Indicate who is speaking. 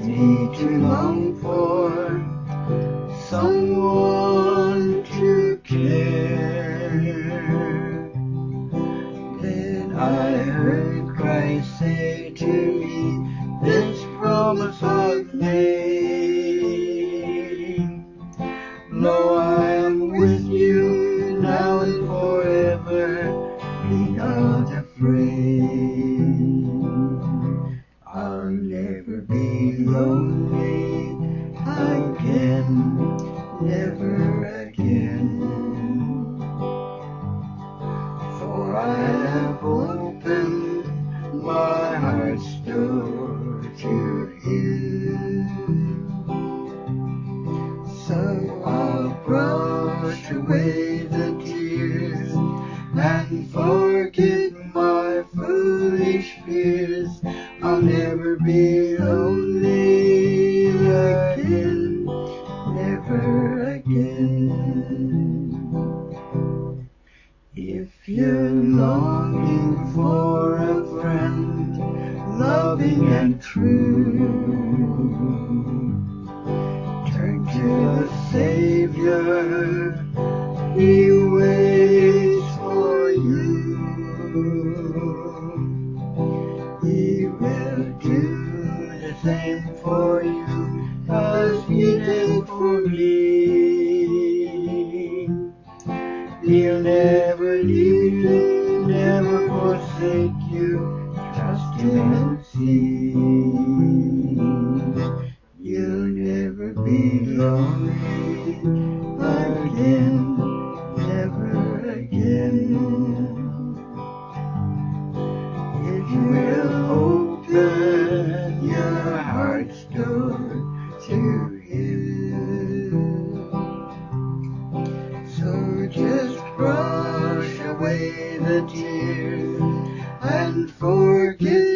Speaker 1: need to long for someone to care. Then I heard Christ say to me this promise I've made: lo, I am with you now and forever, be not afraid. I'll never be lonely again, never again. For I have opened my heart's door to Him. So I'll brush away the tears and forget my foolish fears. I'll never be lonely again, never again. If you're longing for a friend, loving and true, turn to the Savior, He waits for you. He will do the same for you as He did for me. He'll never leave you, never forsake you. Trust Him and see. You'll never be lonely again, never again. It will open your heart's door to Him. So just brush away the tears and forget